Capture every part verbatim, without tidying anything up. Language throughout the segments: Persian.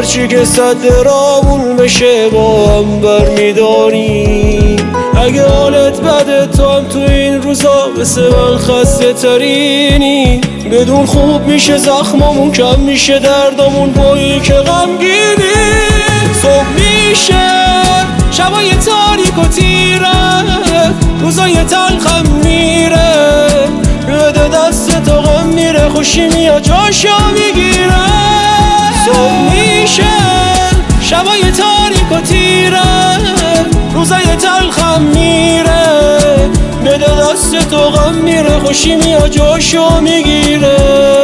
هرچی که صد رامون بشه با هم برمیداریم. اگه حالت بده تو هم تو این روزا مثل من خسته ترینی. بدون خوب میشه زخمامون، کم میشه دردامون بایی که غمگینی. صبح میشه شبای تاریک و تیره، روزای تلخم میره، بده دست تو غم میره، خوشی میاد جاشو میگیره. صبح میشه شبای تاریک و تیره، روزای تلخم میره، بده دست تو غم میره، خوشی میاد جاشو میگیره.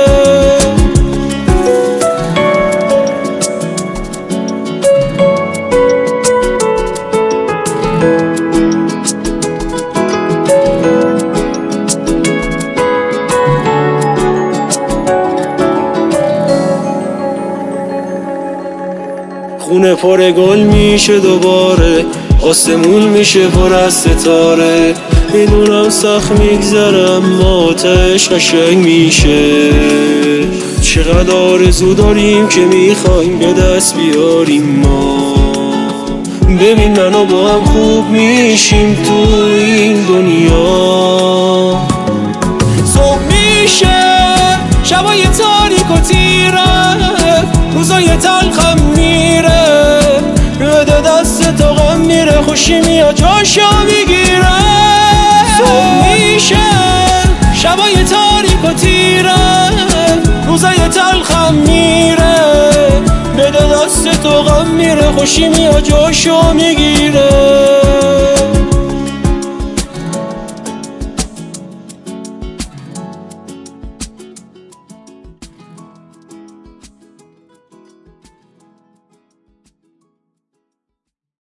خونه پر گل میشه دوباره، آسمون میشه پر از ستاره. میدونم سخت میگذرم اما آتش قشنگ میشه. چقدر آرزو داریم که میخوایم به دست بیاریم ما. ببین منو با هم خوب میشیم تو این دنیا. صبح میشه شبای تاریک و تیره، روزای تلخم میره، بده دست تو غم میره، خوشی میاد جاشو میگیره. صبح میشه شبای تاریک و تیره، روزای تلخم میره، بده دست تو غم میره، خوشی میاد جاشو میگیره.